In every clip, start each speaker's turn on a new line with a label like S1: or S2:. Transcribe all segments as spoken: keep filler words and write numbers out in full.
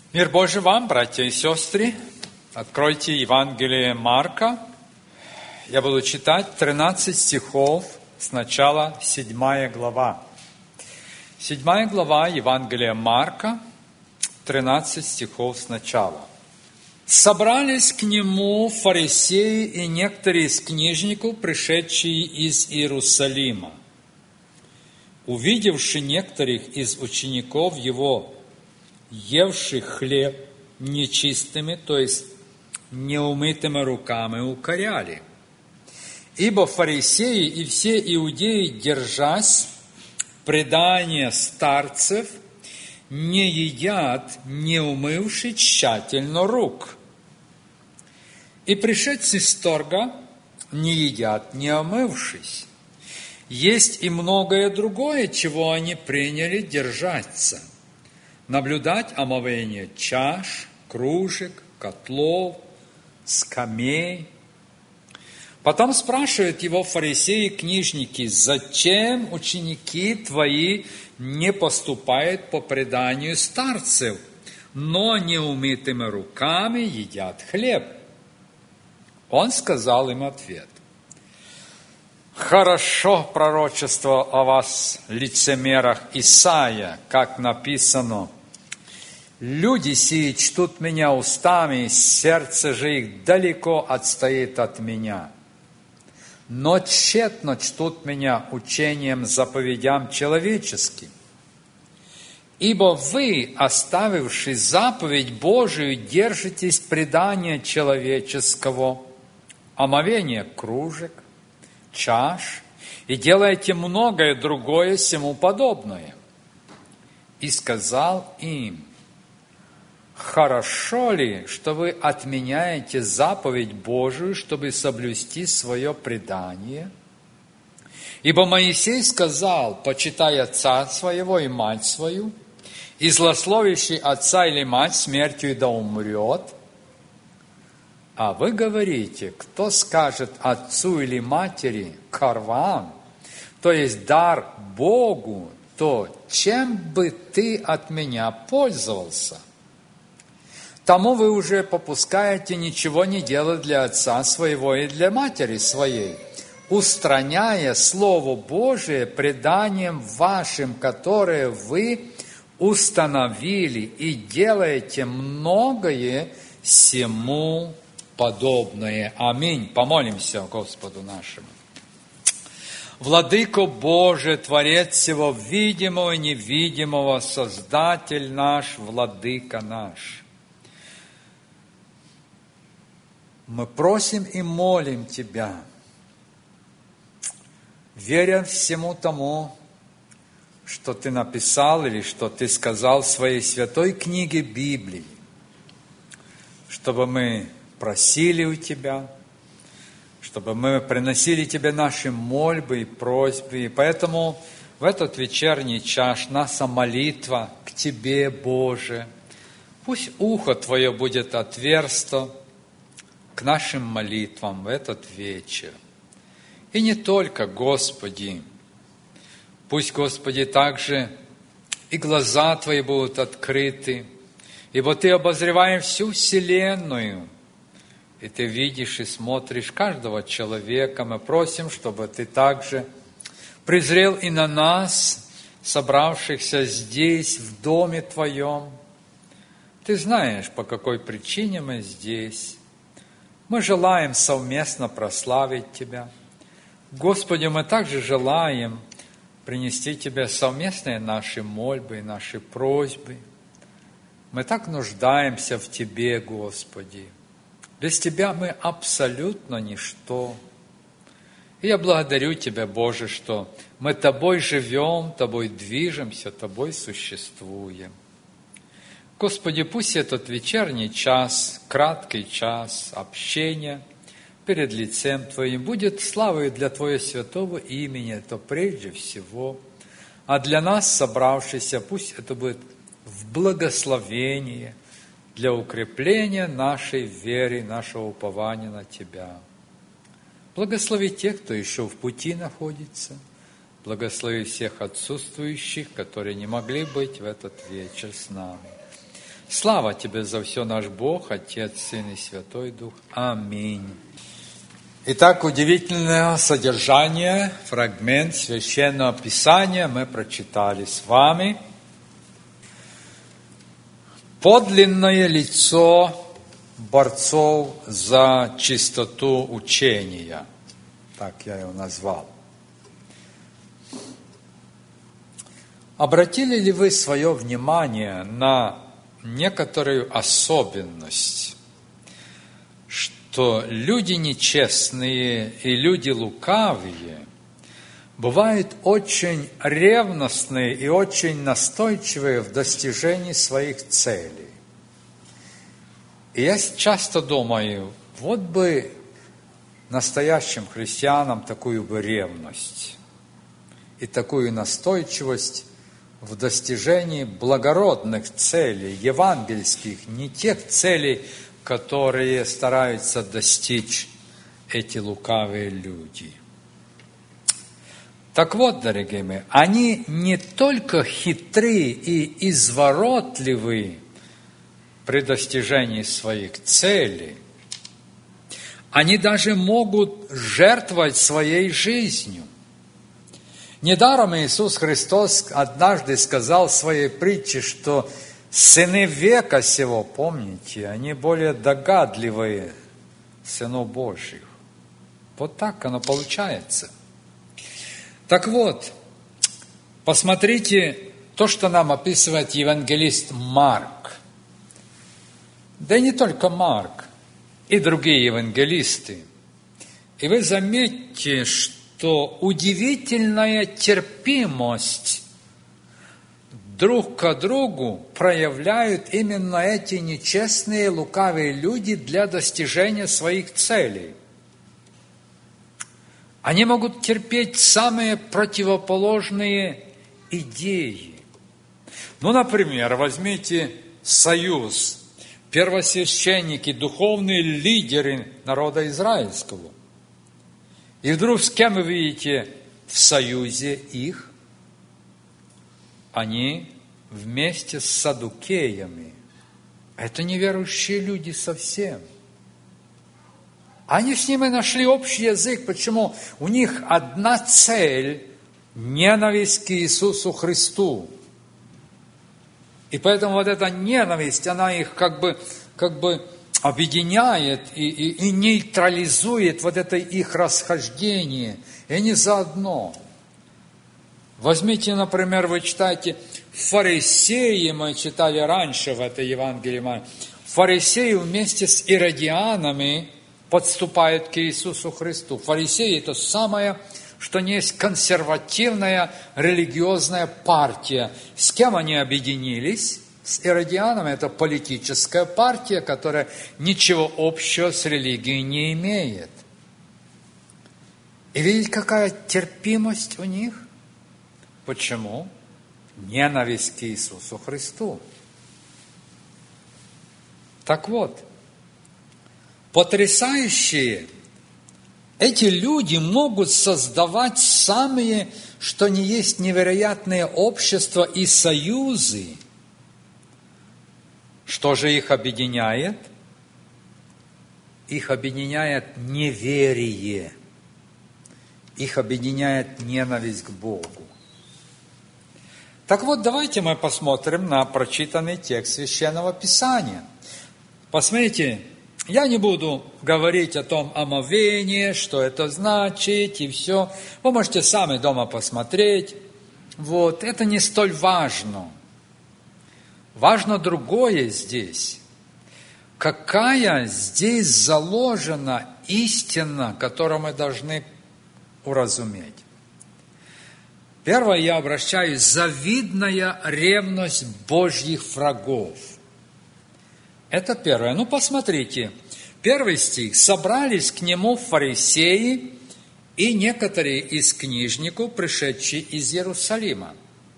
S1: Мир Божий вам, братья и сестры. Откройте Евангелие Марка. Я буду читать тринадцать стихов, сначала седьмая глава. Седьмая глава Евангелия Марка, тринадцать стихов сначала. «Собрались к нему фарисеи и некоторые из книжников, пришедшие из Иерусалима. Увидевши некоторых из учеников его, евших хлеб нечистыми, то есть неумытыми руками, укоряли. Ибо фарисеи и все иудеи, держась предания старцев, не едят, не умывши тщательно рук. И пришедшие с торга не едят, не омывшись. Есть и многое другое, чего они приняли держаться. Наблюдать омовение чаш, кружек, котлов, скамей. Потом спрашивают его фарисеи и книжники: зачем ученики твои не поступают по преданию старцев, но неумытыми руками едят хлеб? Он сказал им ответ: хорошо пророчество о вас, лицемерах, Исаия, как написано: люди сии чтут меня устами, сердце же их далеко отстоит от меня. Но тщетно чтут меня учением, заповедям человеческим. Ибо вы, оставивши заповедь Божию, держитесь предания человеческого, омовения кружек, чаш, и делаете многое другое сему подобное. И сказал им: хорошо ли, что вы отменяете заповедь Божию, чтобы соблюсти свое предание? Ибо Моисей сказал: почитай отца своего и мать свою, и злословящий отца или мать смертью да умрет. А вы говорите: кто скажет отцу или матери карван, то есть дар Богу, то чем бы ты от меня пользовался? Тому вы уже попускаете ничего не делать для отца своего и для матери своей, устраняя Слово Божие преданием вашим, которое вы установили, и делаете многое сему подобное. Аминь. Помолимся Господу нашему. Владыко Божий, Творец всего видимого и невидимого, Создатель наш, Владыка наш. Мы просим и молим Тебя, веря всему тому, что Ты написал или что Ты сказал в Своей святой книге Библии, чтобы мы просили у Тебя, чтобы мы приносили Тебе наши мольбы и просьбы. И поэтому в этот вечерний час наша молитва к Тебе, Боже, пусть ухо Твое будет отверсто к нашим молитвам в этот вечер. И не только, Господи, пусть, Господи, также и глаза Твои будут открыты, ибо Ты обозреваешь всю вселенную, и Ты видишь и смотришь каждого человека. Мы просим, чтобы Ты также презрел и на нас, собравшихся здесь, в доме Твоем. Ты знаешь, по какой причине мы здесь. Мы желаем совместно прославить Тебя. Господи, мы также желаем принести Тебе совместные наши мольбы и наши просьбы. Мы так нуждаемся в Тебе, Господи. Без Тебя мы абсолютно ничто. И я благодарю Тебя, Боже, что мы Тобой живем, Тобой движемся, Тобой существуем. Господи, пусть этот вечерний час, краткий час общения перед лицем Твоим будет славой для Твоего святого имени, это прежде всего. А для нас, собравшихся, пусть это будет в благословение для укрепления нашей веры, нашего упования на Тебя. Благослови тех, кто еще в пути находится. Благослови всех отсутствующих, которые не могли быть в этот вечер с нами. Слава Тебе за все, наш Бог, Отец, Сын и Святой Дух. Аминь. Итак, удивительное содержание, фрагмент Священного Писания мы прочитали с вами. Подлинное лицо борцов за чистоту учения. Так я его назвал. Обратили ли вы свое внимание на некоторую особенность, что люди нечестные и люди лукавые бывают очень ревностные и очень настойчивые в достижении своих целей? И я часто думаю, вот бы настоящим христианам такую бы ревность и такую настойчивость в достижении благородных целей, евангельских, не тех целей, которые стараются достичь эти лукавые люди. Так вот, дорогие мои, они не только хитры и изворотливы при достижении своих целей, они даже могут жертвовать своей жизнью. Недаром Иисус Христос однажды сказал в своей притче, что сыны века сего, помните, они более догадливые сынов Божьих. Вот так оно получается. Так вот, посмотрите то, что нам описывает евангелист Марк. Да и не только Марк, и другие евангелисты. И вы заметите, что что удивительная терпимость друг к другу проявляют именно эти нечестные, лукавые люди для достижения своих целей. Они могут терпеть самые противоположные идеи. Ну, например, возьмите союз, первосвященники, духовные лидеры народа израильского. И вдруг с кем вы видите в союзе их? Они вместе с саддукеями. Это неверующие люди совсем. Они с ними нашли общий язык. Почему? У них одна цель – ненависть к Иисусу Христу. И поэтому вот эта ненависть, она их как бы, как бы объединяет и, и, и нейтрализует вот это их расхождение. И они заодно. Возьмите, например, вы читаете фарисеи, мы читали раньше в этой Евангелии, фарисеи вместе с иродианами подступают к Иисусу Христу. Фарисеи – это самое, что не есть консервативная религиозная партия. С кем они объединились? С иродианами. Это политическая партия, которая ничего общего с религией не имеет. И видите, какая терпимость у них? Почему? Ненависть к Иисусу Христу. Так вот, потрясающие эти люди могут создавать самые, что ни есть, невероятные общества и союзы. Что же их объединяет? Их объединяет неверие. Их объединяет ненависть к Богу. Так вот, давайте мы посмотрим на прочитанный текст Священного Писания. Посмотрите, я не буду говорить о том омовении, что это значит и все. Вы можете сами дома посмотреть. Вот, это не столь важно. Важно другое здесь. Какая здесь заложена истина, которую мы должны уразуметь. Первое, я обращаюсь, завидная ревность Божьих врагов. Это первое. Ну, посмотрите. Первый стих. «Собрались к нему фарисеи и некоторые из книжников, пришедшие из Иерусалима».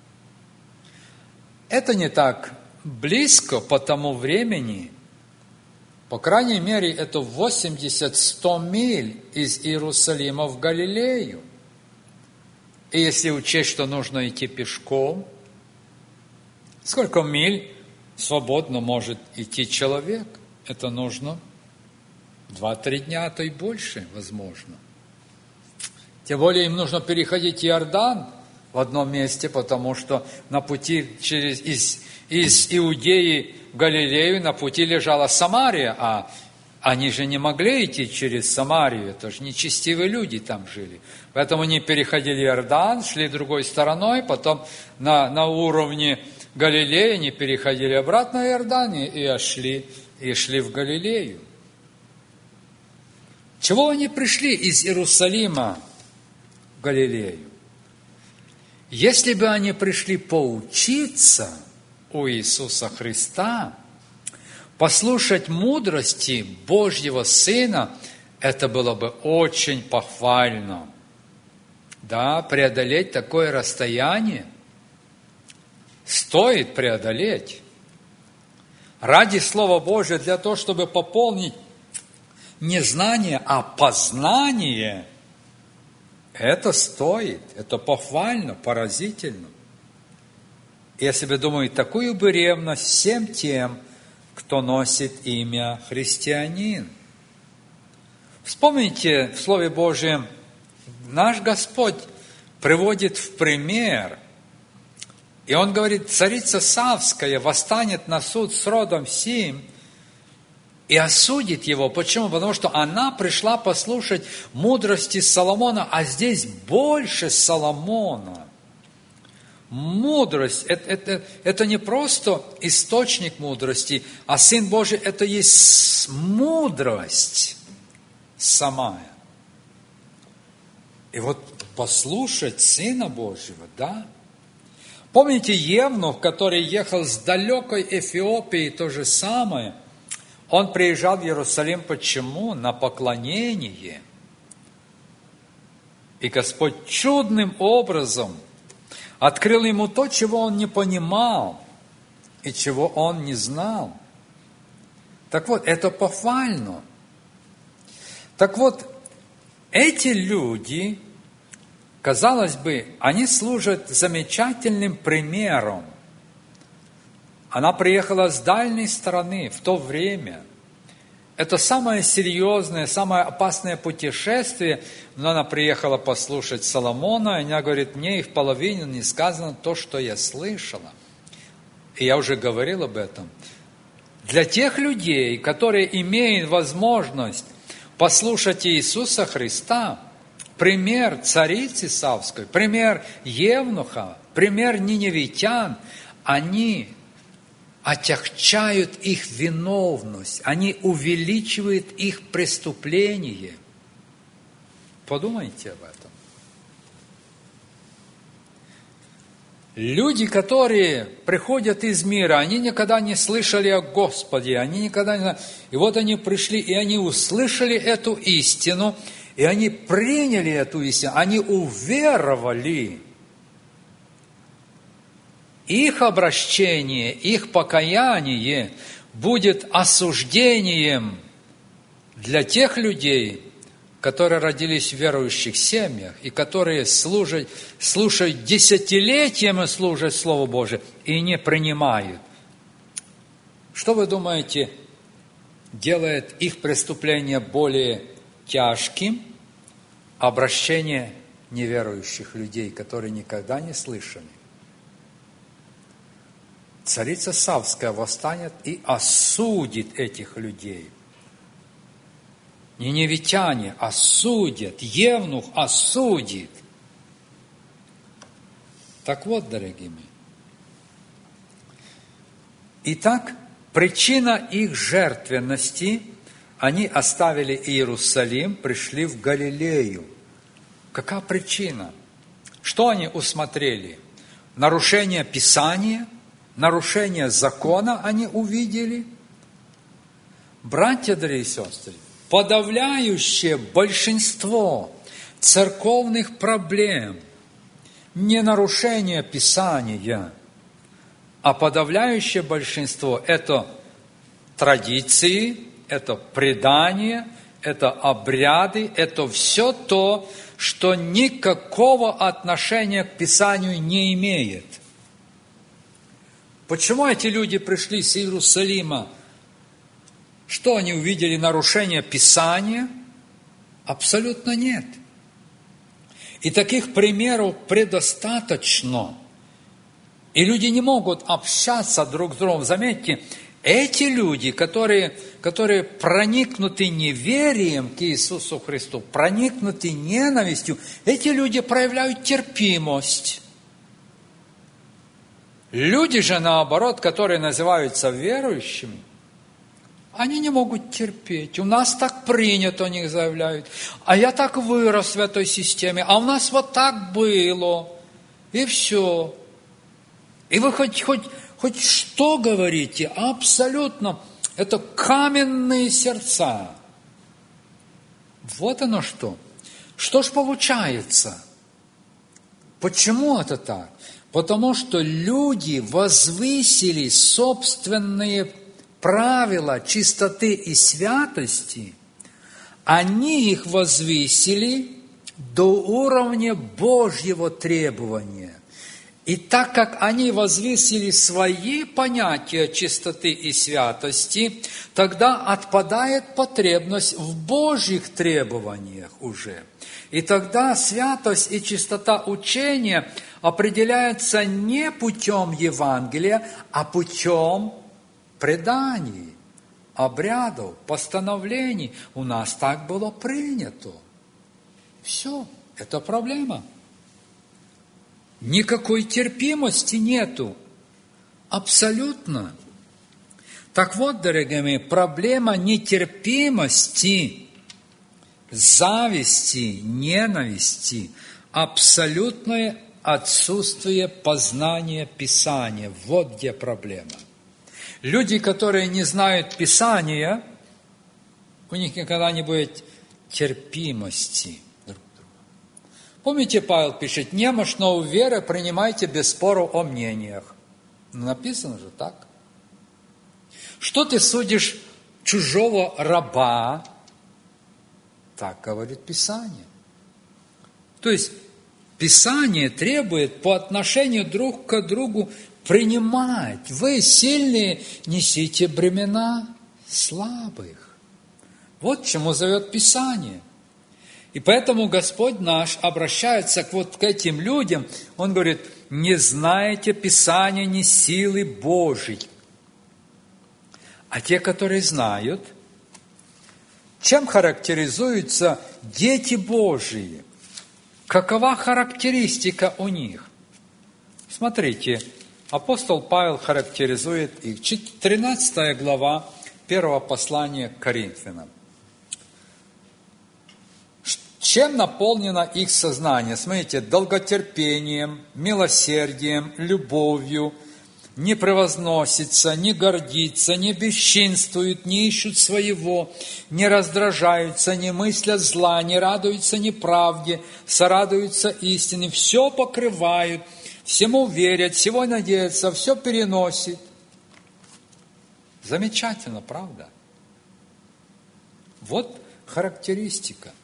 S1: Это не так близко по тому времени. По крайней мере, это восемьдесят-сто миль из Иерусалима в Галилею. И если учесть, что нужно идти пешком, сколько миль? свободно может идти человек. Это нужно два-три дня, а то и больше, возможно. Тем более им нужно переходить Иордан в одном месте, потому что на пути через, из, из Иудеи в Галилею на пути лежала Самария, а они же не могли идти через Самарию, это же нечестивые люди там жили. Поэтому они переходили Иордан, шли другой стороной, потом на, на уровне Галилеи они переходили обратно в Иордан и шли, и шли в Галилею. Чего они пришли из Иерусалима в Галилею? Если бы они пришли поучиться у Иисуса Христа, послушать мудрости Божьего Сына, это было бы очень похвально. Да, преодолеть такое расстояние стоит преодолеть. Ради Слова Божия, для того, чтобы пополнить не знание, а познание, это стоит, это похвально, поразительно. Я себе думаю, такую бы ревность всем тем, кто носит имя христианин. Вспомните, в Слове Божьем наш Господь приводит в пример, и Он говорит, царица Савская восстанет на суд с родом сим и осудит его. Почему? Потому что она пришла послушать мудрости Соломона, а здесь больше Соломона. Мудрость это, это, это не просто источник мудрости, а Сын Божий – это есть мудрость самая. И вот послушать Сына Божьего, да? Помните Евнух, который ехал с далекой Эфиопии, то же самое. Он приезжал в Иерусалим, почему? На поклонение. И Господь чудным образом открыл ему то, чего он не понимал и чего он не знал. Так вот, это похвально. Так вот, эти люди, казалось бы, они служат замечательным примером. Она приехала с дальней страны в то время. Это самое серьезное, самое опасное путешествие, но она приехала послушать Соломона, и она говорит, мне и в половине не сказано то, что я слышала. И я уже говорил об этом. Для тех людей, которые имеют возможность послушать Иисуса Христа, пример царицы Савской, пример Евнуха, пример ниневитян, они отягчают их виновность, они увеличивают их преступление. Подумайте об этом. Люди, которые приходят из мира, они никогда не слышали о Господе, они никогда не... И вот они пришли, и они услышали эту истину, и они приняли эту истину, они уверовали. Их обращение, их покаяние будет осуждением для тех людей, которые родились в верующих семьях и которые служат, слушают десятилетиями, служат Слову Божие и не принимают. Что вы думаете, делает их преступление более тяжким? Обращение неверующих людей, которые никогда не слышали. Царица Савская восстанет и осудит этих людей. Ниневитяне осудят, Евнух осудит. Так вот, дорогие мои. Итак, причина их жертвенности, они оставили Иерусалим, пришли в Галилею. Какая причина? Что они усмотрели? Нарушение Писания? Нарушение закона они увидели? Братья, дорогие сестры, подавляющее большинство церковных проблем не нарушение Писания, а подавляющее большинство – это традиции, это предания, это обряды, это все то, что никакого отношения к Писанию не имеет. Почему эти люди пришли с Иерусалима? Что они увидели? Нарушение Писания? Абсолютно нет. И таких примеров предостаточно. И люди не могут общаться друг с другом. Заметьте, эти люди, которые, которые проникнуты неверием к Иисусу Христу, проникнуты ненавистью, эти люди проявляют терпимость. Люди же, наоборот, которые называются верующими, они не могут терпеть. У нас так принято, они заявляют. А я так вырос в этой системе, а у нас вот так было. И все. И вы хоть, хоть, хоть что говорите, абсолютно, это каменные сердца. Вот оно что. Что ж получается? Почему это так? Потому что люди возвысили собственные правила чистоты и святости, они их возвысили до уровня Божьего требования. И так как они возвысили свои понятия чистоты и святости, тогда отпадает потребность в Божьих требованиях уже. И тогда святость и чистота учения определяется не путем Евангелия, а путем преданий, обрядов, постановлений. У нас так было принято. Все, это проблема. Никакой терпимости нету. Абсолютно. Так вот, дорогие мои, проблема нетерпимости, зависти, ненависти, абсолютное отсутствие познания Писания. Вот где проблема. Люди, которые не знают Писания, у них никогда не будет терпимости друг к другу. Помните, Павел пишет, немощного веры принимайте без споров о мнениях. Написано же так. Что ты судишь чужого раба? Так говорит Писание. То есть, Писание требует по отношению друг к другу принимать. Вы, сильные, несите бремена слабых. Вот чему зовет Писание. И поэтому Господь наш обращается к вот к этим людям. Он говорит, не знаете Писания, ни силы Божьей. А те, которые знают, чем характеризуются дети Божьи? Какова характеристика у них? Смотрите, апостол Павел характеризует их. тринадцатая глава первого послания к Коринфянам. Чем наполнено их сознание? Смотрите, долготерпением, милосердием, любовью, не превозносится, не гордится, не бесчинствуют, не ищут своего, не раздражаются, не мыслят зла, не радуются неправде, сорадуются истине, все покрывают, всему верят, всего надеются, все переносит. Замечательно, правда? Вот характеристика.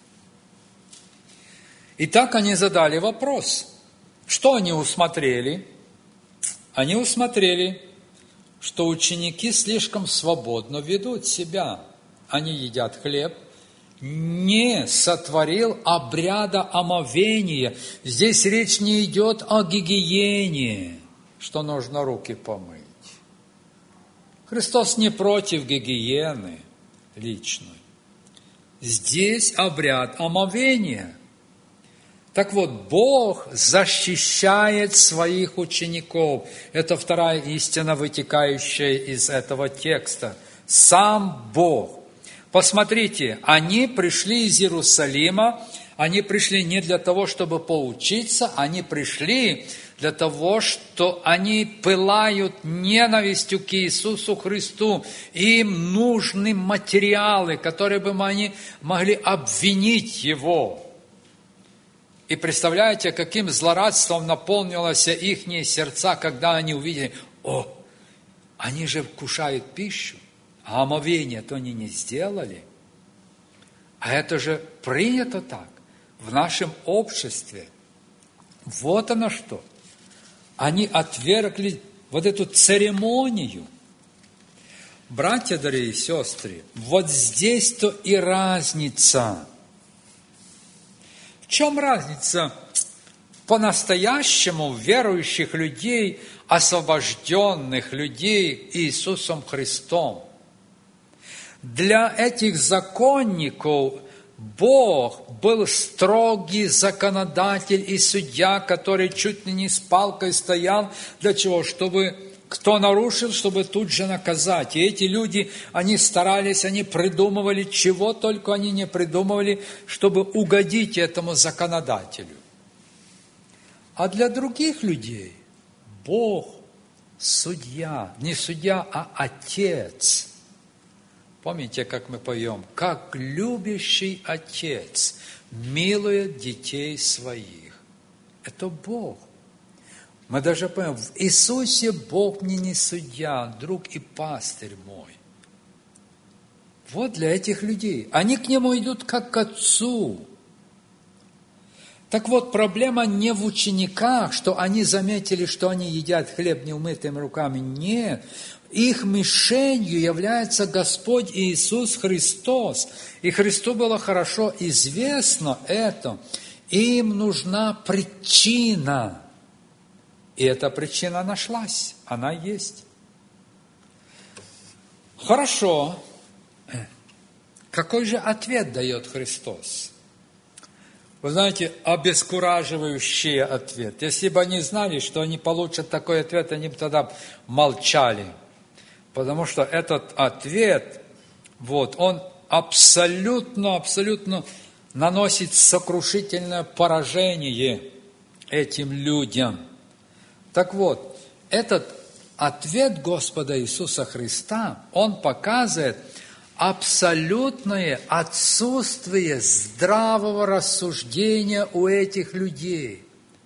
S1: Итак, они задали вопрос. Что они усмотрели? Они усмотрели, что ученики слишком свободно ведут себя. Они едят хлеб. Не сотворил обряда омовения. Здесь речь не идет о гигиене, что нужно руки помыть. Христос не против гигиены личной. Здесь обряд омовения. Так вот, Бог защищает своих учеников. Это вторая истина, вытекающая из этого текста. Сам Бог. Посмотрите, они пришли из Иерусалима, они пришли не для того, чтобы поучиться, они пришли для того, что они пылают ненавистью к Иисусу Христу. Им нужны материалы, которые бы они могли обвинить Его. И представляете, каким злорадством наполнилось их сердца, когда они увидели, о, они же вкушают пищу, а омовение-то они не сделали. А это же принято так в нашем обществе. Вот оно что. Они отвергли вот эту церемонию. Братья, дорогие сестры, вот здесь-то и разница. В чем разница по-настоящему верующих людей, освобожденных людей Иисусом Христом? Для этих законников Бог был строгий законодатель и судья, который чуть ли не с палкой стоял. Для чего? Чтобы кто нарушил, чтобы тут же наказать. И эти люди, они старались, они придумывали, чего только они не придумывали, чтобы угодить этому законодателю. А для других людей Бог судья, не судья, а Отец. Помните, как мы поем? Как любящий Отец милует детей своих. Это Бог. Мы даже поем, в Иисусе Бог мне не судья, друг и пастырь мой. Вот для этих людей. Они к Нему идут как к Отцу. Так вот, проблема не в учениках, что они заметили, что они едят хлеб неумытыми руками. Нет. Их мишенью является Господь Иисус Христос. И Христу было хорошо известно это. Им нужна причина. И эта причина нашлась. Она есть. Хорошо. Какой же ответ дает Христос? Вы знаете, обескураживающий ответ. Если бы они знали, что они получат такой ответ, они бы тогда молчали. Потому что этот ответ, вот, он абсолютно, абсолютно наносит сокрушительное поражение этим людям. Так вот, этот ответ Господа Иисуса Христа, он показывает абсолютное отсутствие здравого рассуждения у этих людей.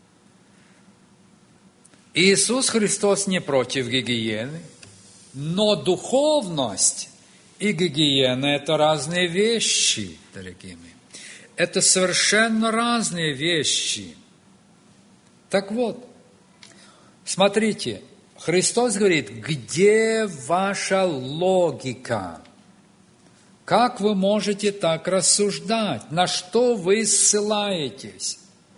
S1: Иисус Христос не против гигиены, но духовность и гигиена – это разные вещи, дорогие мои. Это совершенно разные вещи. Так вот, смотрите, Христос говорит, где ваша логика? Как вы можете так рассуждать? На что вы ссылаетесь?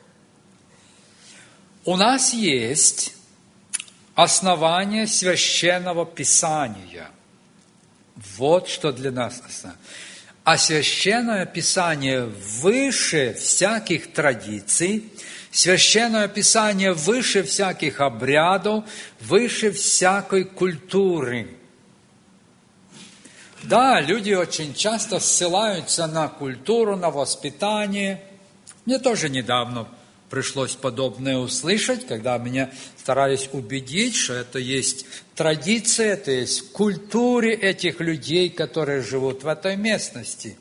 S1: У нас есть основание Священного Писания. Вот что для нас основание. А Священное Писание выше всяких традиций, Священное Писание выше всяких обрядов, выше всякой культуры. Да, люди очень часто ссылаются на культуру, на воспитание. Мне тоже недавно пришлось подобное услышать, когда меня старались убедить, что это есть традиция, это есть в культуре этих людей, которые живут в этой местности.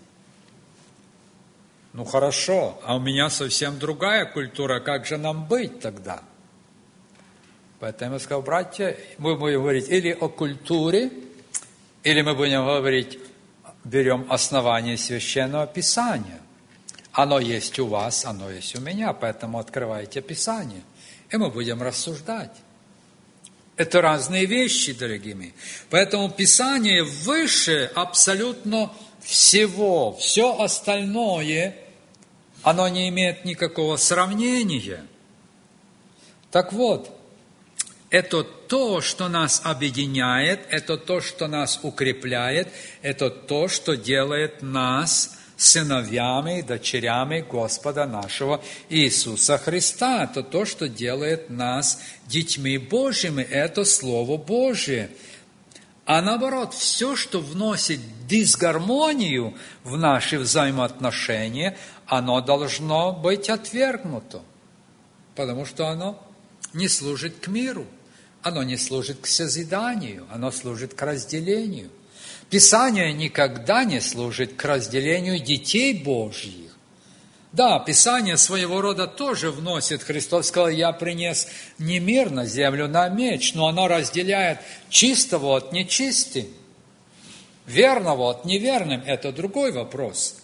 S1: Ну хорошо, а у меня совсем другая культура, как же нам быть тогда? Поэтому я сказал, братья, мы будем говорить или о культуре, или мы будем говорить, берем основание Священного Писания. Оно есть у вас, оно есть у меня, поэтому открывайте Писание, и мы будем рассуждать. Это разные вещи, дорогие мои. Поэтому Писание выше абсолютно всего. Все остальное, оно не имеет никакого сравнения. Так вот, это то, что нас объединяет, это то, что нас укрепляет, это то, что делает нас сыновьями и дочерями Господа нашего Иисуса Христа. Это то, что делает нас детьми Божьими, это Слово Божие. А наоборот, все, что вносит дисгармонию в наши взаимоотношения, оно должно быть отвергнуто, потому что оно не служит к миру, оно не служит к созиданию, оно служит к разделению. Писание никогда не служит к разделению детей Божьих. Да, Писание своего рода тоже вносит. Христос сказал, я принес не мир на землю, на меч, но оно разделяет чистого от нечистым, верного от неверным. Это другой вопрос.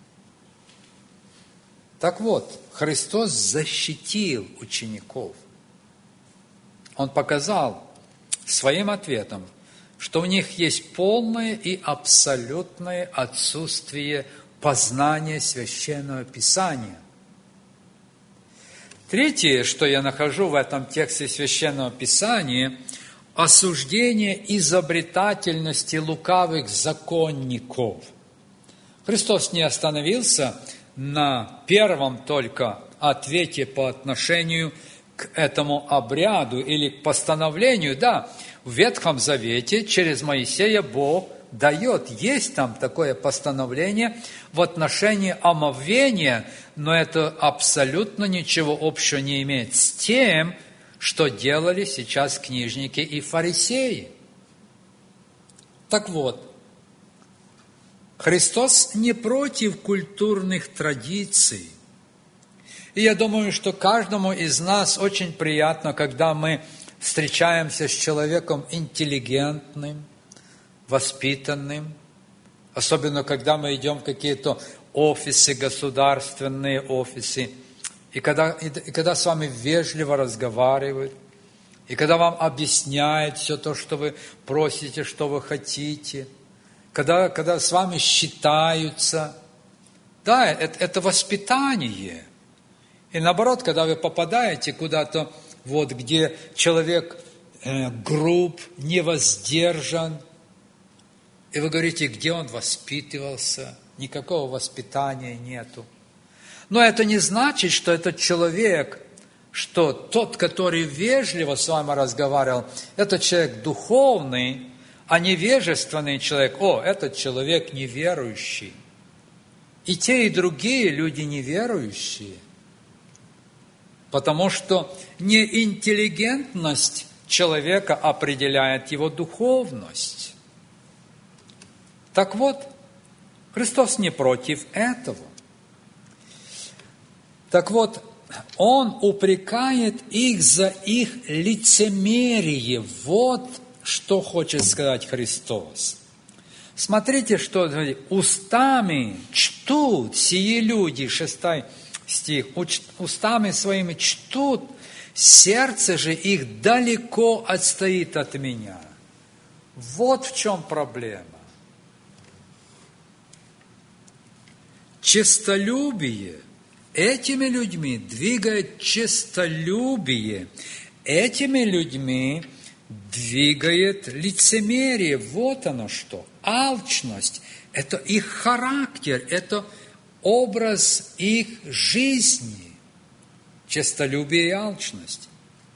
S1: Так вот, Христос защитил учеников. Он показал, своим ответом, что у них есть полное и абсолютное отсутствие познания Священного Писания. Третье, что я нахожу в этом тексте Священного Писания, осуждение изобретательности лукавых законников. Христос не остановился на первом только ответе по отношению к этому обряду или к постановлению. Да, в Ветхом Завете через Моисея Бог дает, есть там такое постановление в отношении омовения, но это абсолютно ничего общего не имеет с тем, что делали сейчас книжники и фарисеи. Так вот, Христос не против культурных традиций. И я думаю, что каждому из нас очень приятно, когда мы встречаемся с человеком интеллигентным, воспитанным, особенно когда мы идем в какие-то офисы, государственные офисы, и когда, и, и когда с вами вежливо разговаривают, и когда вам объясняют все то, что вы просите, что вы хотите, когда, когда с вами считаются. Да, это, это воспитание. И наоборот, когда вы попадаете куда-то, вот, где человек э, груб, невоздержан, и вы говорите, где он воспитывался, никакого воспитания нету. Но это не значит, что этот человек, что тот, который вежливо с вами разговаривал, это человек духовный, а невежественный человек, о, этот человек неверующий. И те, и другие люди неверующие. Потому что не интеллигентность человека определяет его духовность. Так вот, Христос не против этого. Так вот, Он упрекает их за их лицемерие. Вот что хочет сказать Христос. Смотрите, что устами чтут сии люди, шестой стих, устами своими чтут, сердце же их далеко отстоит от меня. Вот в чем проблема. Честолюбие. Этими людьми двигает честолюбие. Этими людьми двигает лицемерие. Вот оно что. Алчность. Это их характер. Это образ их жизни. Честолюбие и алчность.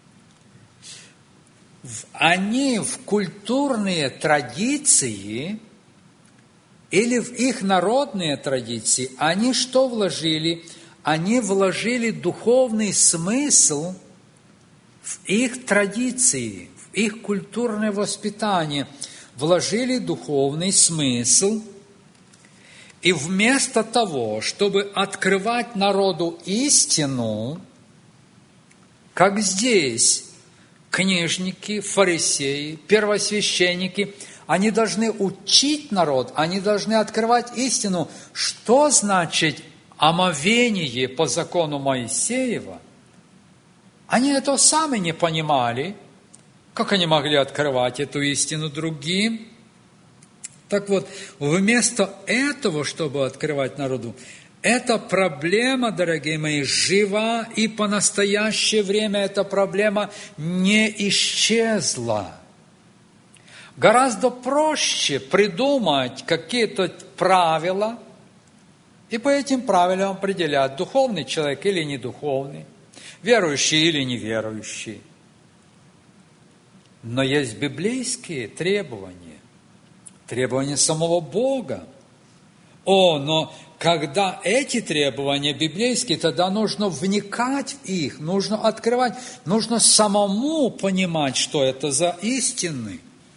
S1: Они в культурные традиции или в их народные традиции, они что вложили? Они вложили духовный смысл в их традиции, в их культурное воспитание. Вложили духовный смысл. И вместо того, чтобы открывать народу истину, как здесь книжники, фарисеи, первосвященники, они должны учить народ, они должны открывать истину. Что значит омовение по закону Моисеева? Они это сами не понимали. Как они могли открывать эту истину другим? Так вот, вместо этого, чтобы открывать народу, эта проблема, дорогие мои, жива, и по настоящее время эта проблема не исчезла. Гораздо проще придумать какие-то правила, и по этим правилам определять, духовный человек или недуховный, верующий или неверующий. Но есть библейские требования, требования самого Бога. О, но когда эти требования библейские, тогда нужно вникать в их, нужно открывать, нужно самому понимать, что это за истины.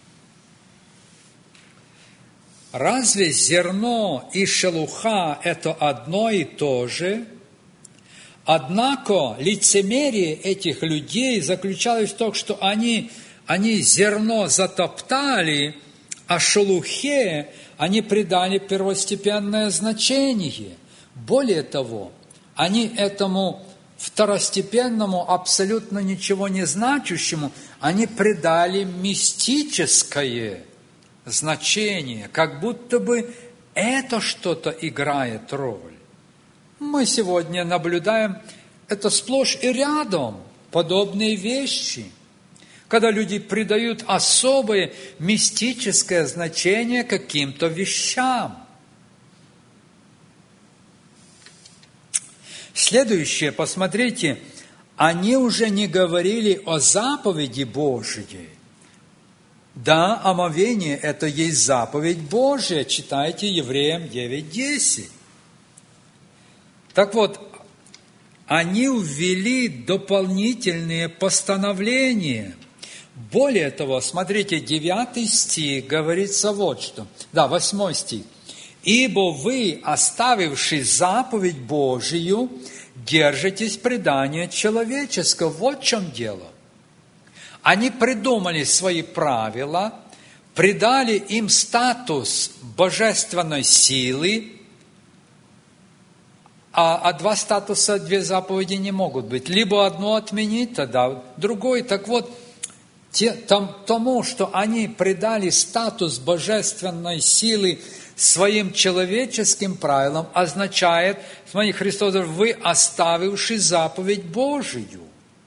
S1: Разве зерно и шелуха – это одно и то же? Однако лицемерие этих людей заключалось в том, что они, они зерно затоптали, а шелухе они придали первостепенное значение. Более того, они этому второстепенному, абсолютно ничего не значащему, они придали мистическое значение, как будто бы это что-то играет роль. Мы сегодня наблюдаем это сплошь и рядом, подобные вещи, когда люди придают особое мистическое значение каким-то вещам. Следующее, посмотрите, они уже не говорили о заповеди Божией. Да, омовение – это есть заповедь Божия. Читайте Евреям девять десять. Так вот, они ввели дополнительные постановления. Более того, смотрите, девятый стих говорится вот что. Да, восьмой стих. «Ибо вы, оставивши заповедь Божию, держитесь предания человеческого». Вот в чем дело. Они придумали свои правила, придали им статус божественной силы, а, а два статуса, две заповеди не могут быть. Либо одно отменить, тогда другой. Так вот, те, там, тому, что они придали статус божественной силы своим человеческим правилам, означает, смотри, Христос говорит, вы оставивши заповедь Божию.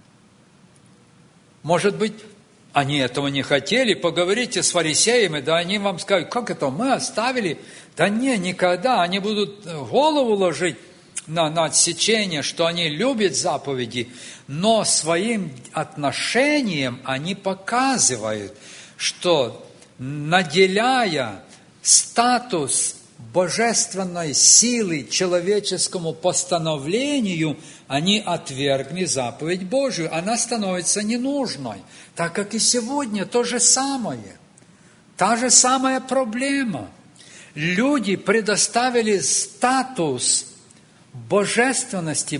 S1: Может быть, они этого не хотели, поговорите с фарисеями, да они вам скажут, как это, мы оставили? Да не, никогда, они будут голову ложить на, на отсечение, что они любят заповеди, но своим отношением они показывают, что наделяя статус божественной силы человеческому постановлению, они отвергли заповедь Божию. Она становится ненужной, так как и сегодня то же самое. Та же самая проблема. Люди предоставили статус божественности,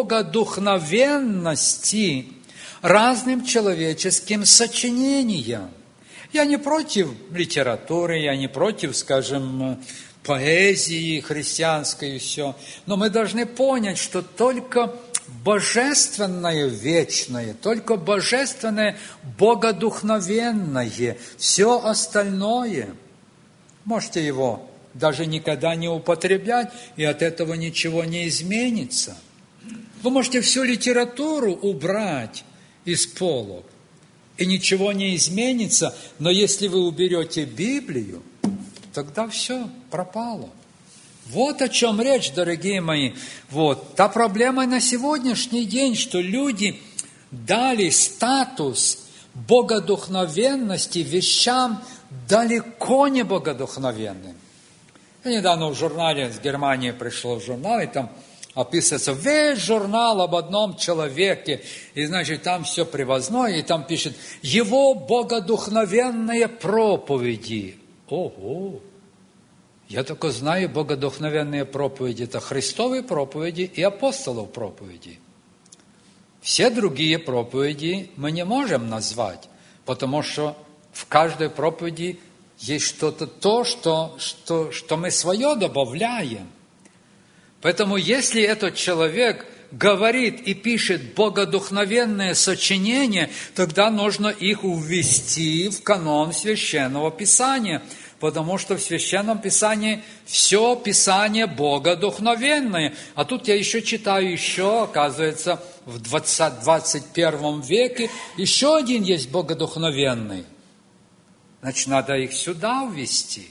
S1: богодухновенности разным человеческим сочинениям. Я не против литературы, я не против, скажем, поэзии христианской и все. Но мы должны понять, что только божественное вечное, только божественное богодухновенное, все остальное, можете его даже никогда не употреблять, и от этого ничего не изменится. Вы можете всю литературу убрать из полок, и ничего не изменится, но если вы уберете Библию, тогда все пропало. Вот о чем речь, дорогие мои. Вот. Та проблема на сегодняшний день, что люди дали статус богодухновенности вещам далеко не богодухновенным. Я недавно в журнале, с Германии пришел в журнал, и там описывается весь журнал об одном человеке, и, значит, там все привозное, и там пишет «Его богодухновенные проповеди». Ого! Я только знаю богодухновенные проповеди. Это Христовые проповеди и апостолов проповеди. Все другие проповеди мы не можем назвать, потому что в каждой проповеди есть что-то то, что, что, что мы свое добавляем. Поэтому если этот человек говорит и пишет богодухновенные сочинения, тогда нужно их ввести в канон Священного Писания, потому что в Священном Писании все Писание богодухновенное. А тут я еще читаю, еще, оказывается, в двадцать первом веке еще один есть богодухновенный. Значит, надо их сюда ввести.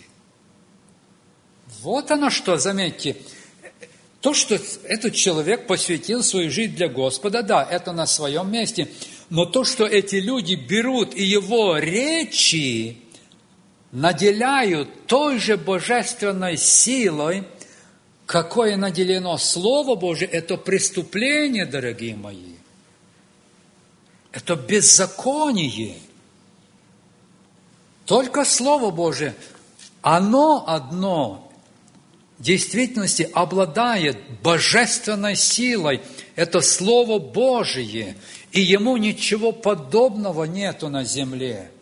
S1: Вот оно что, заметьте. То, что этот человек посвятил свою жизнь для Господа, да, это на своем месте. Но то, что эти люди берут и его речи наделяют той же божественной силой, какое наделено Слово Божие, это преступление, дорогие мои. Это беззаконие. Только Слово Божие, оно одно в действительности обладает божественной силой. Это Слово Божие, и ему ничего подобного нету на земле.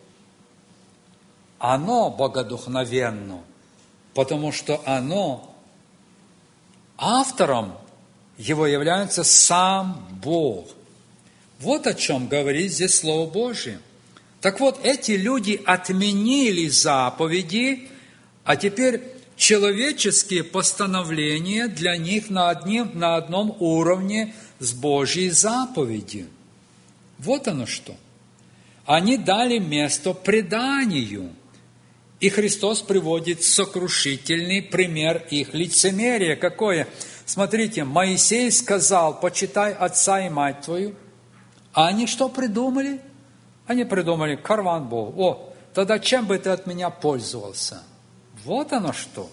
S1: Оно богодухновенно, потому что оно, автором его является сам Бог. Вот о чем говорит здесь Слово Божие. Так вот, эти люди отменили заповеди, а теперь человеческие постановления для них на, одним, на одном уровне с Божьей заповедью. Вот оно что. Они дали место преданию. И Христос приводит сокрушительный пример их лицемерия. Какое? Смотрите, Моисей сказал: почитай отца и мать твою. А они что придумали? Они придумали: карван Бог. О, тогда чем бы ты от меня пользовался? Вот оно что.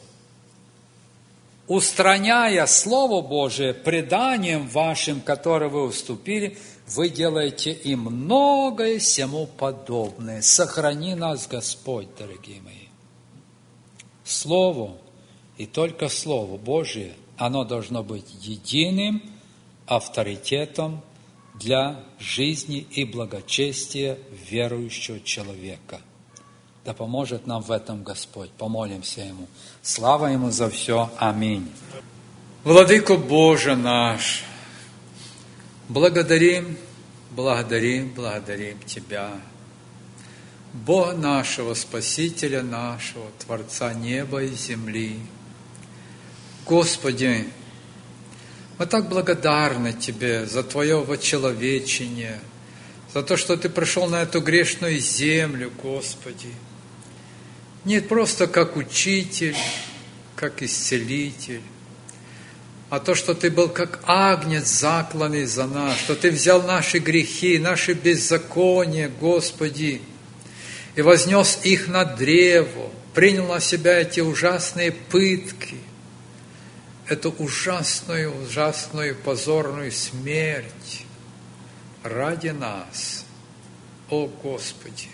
S1: Устраняя Слово Божие преданием вашим, которое вы уступили, вы делаете и многое сему подобное. Сохрани нас, Господь, дорогие мои. Слово, и только Слово Божие, оно должно быть единым авторитетом для жизни и благочестия верующего человека. Да поможет нам в этом Господь. Помолимся Ему. Слава Ему за все. Аминь. Владыко Боже наш, благодарим, благодарим, благодарим Тебя, Бога нашего, Спасителя нашего, Творца неба и земли. Господи, мы так благодарны Тебе за Твое вочеловечение, за то, что Ты пришел на эту грешную землю, Господи. Не просто как учитель, как исцелитель, а то, что Ты был как агнец, закланный за нас, что Ты взял наши грехи, наши беззакония, Господи, и вознес их на древо, принял на себя эти ужасные пытки, эту ужасную, ужасную, позорную смерть ради нас, о Господи.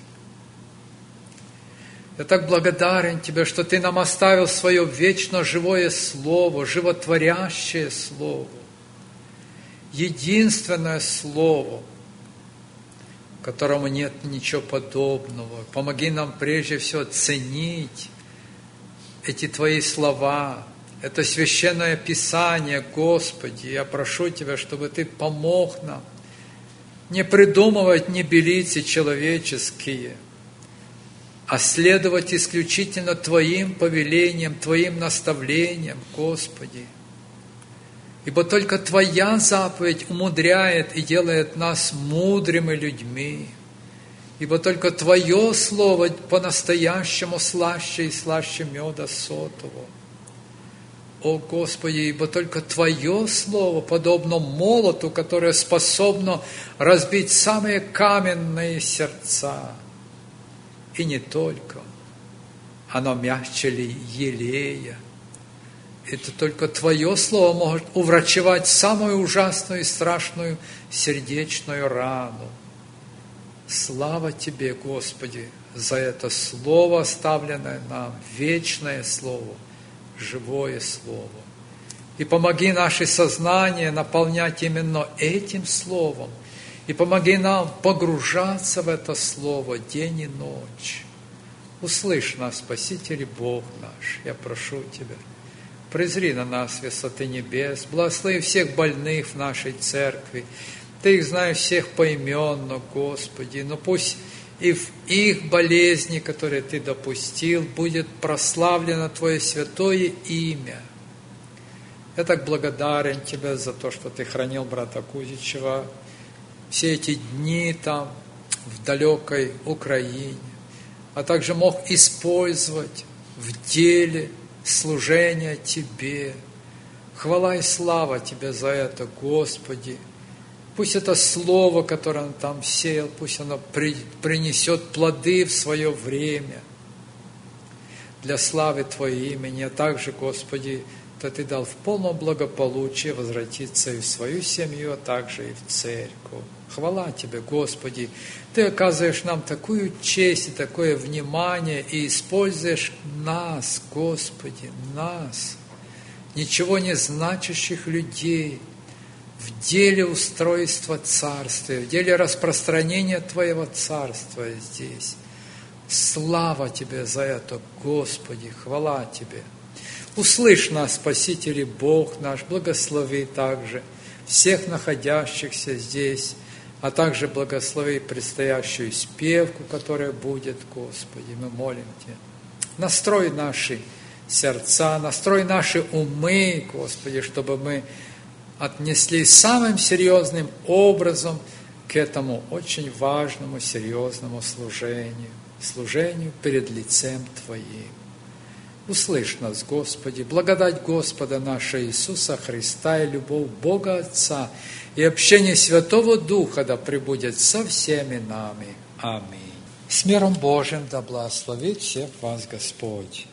S1: Я так благодарен Тебе, что Ты нам оставил свое вечно живое Слово, животворящее Слово, единственное Слово, которому нет ничего подобного. Помоги нам прежде всего ценить эти Твои слова, это священное Писание, Господи. Я прошу Тебя, чтобы Ты помог нам не придумывать небелицы человеческие, а следовать исключительно Твоим повелениям, Твоим наставлениям, Господи. Ибо только Твоя заповедь умудряет и делает нас мудрыми людьми. Ибо только Твое Слово по-настоящему слаще и слаще меда сотого. О Господи, ибо только Твое Слово подобно молоту, которое способно разбить самые каменные сердца. И не только. Оно мягче ли елея. Это только Твое Слово может уврачевать самую ужасную и страшную сердечную рану. Слава Тебе, Господи, за это Слово, оставленное нам, вечное Слово, живое Слово. И помоги наше сознание наполнять именно этим Словом. И помоги нам погружаться в это Слово день и ночь. Услышь нас, Спаситель и Бог наш, я прошу Тебя. Презри на нас высоты небес, благослови всех больных в нашей церкви. Ты их знаешь всех поименно, Господи, но пусть и в их болезни, которые Ты допустил, будет прославлено Твое святое имя. Я так благодарен Тебе за то, что Ты хранил брата Кузичева все эти дни там, в далекой Украине, а также мог использовать в деле служения Тебе. Хвала и слава Тебе за это, Господи. Пусть это слово, которое Он там сеял, пусть оно при, принесет плоды в свое время для славы Твоего имени. А также, Господи, то Ты дал в полном благополучии возвратиться и в свою семью, а также и в церковь. Хвала Тебе, Господи. Ты оказываешь нам такую честь и такое внимание и используешь нас, Господи, нас, ничего не значащих людей, в деле устройства Царствия, в деле распространения Твоего Царства здесь. Слава Тебе за это, Господи, хвала Тебе. Услышь нас, Спаситель и Бог наш, благослови также всех находящихся здесь, а также благослови предстоящую спевку, которая будет, Господи, мы молим Тебя. Настрой наши сердца, настрой наши умы, Господи, чтобы мы отнеслись самым серьезным образом к этому очень важному, серьезному служению, служению перед лицем Твоим. Услышь нас, Господи, благодать Господа нашего Иисуса Христа и любовь Бога Отца и общение Святого Духа да пребудет со всеми нами. Аминь. С миром Божиим да благословит всех вас Господь.